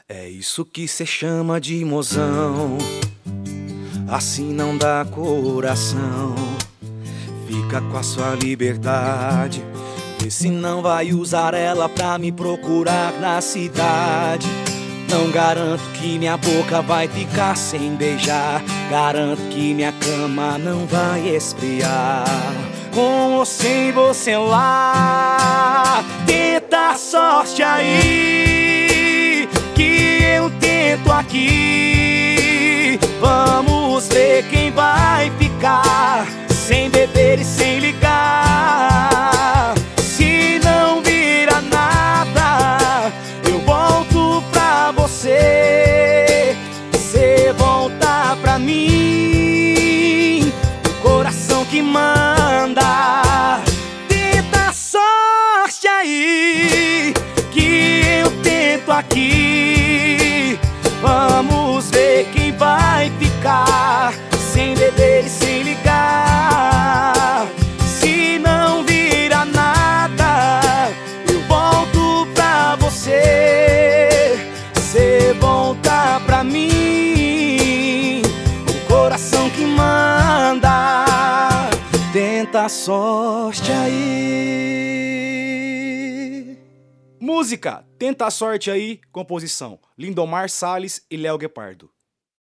É isso que cê chama de mozão, assim não dá coração. Fica com a sua liberdade, vê se não vai usar ela pra me procurar na cidade. Não garanto que minha boca vai ficar sem beijar, garanto que minha cama não vai esfriar. Com ou sem você lá, tenta a sorte aí, que eu tento aqui. Vamos ver quem vai ficar sem beber e sem ligar. Se não vira nada, eu volto pra você, você volta pra mim. O coração que manda, tenta a sorte aí, que eu tento aqui. Vamos ver quem vai ficar sem beber e sem ligar. Se não vira nada, eu volto pra você, você volta pra mim. O coração que manda, tenta a sorte aí. Música Tenta a Sorte Aí, composição Lindomar Salles e Léo Guepardo.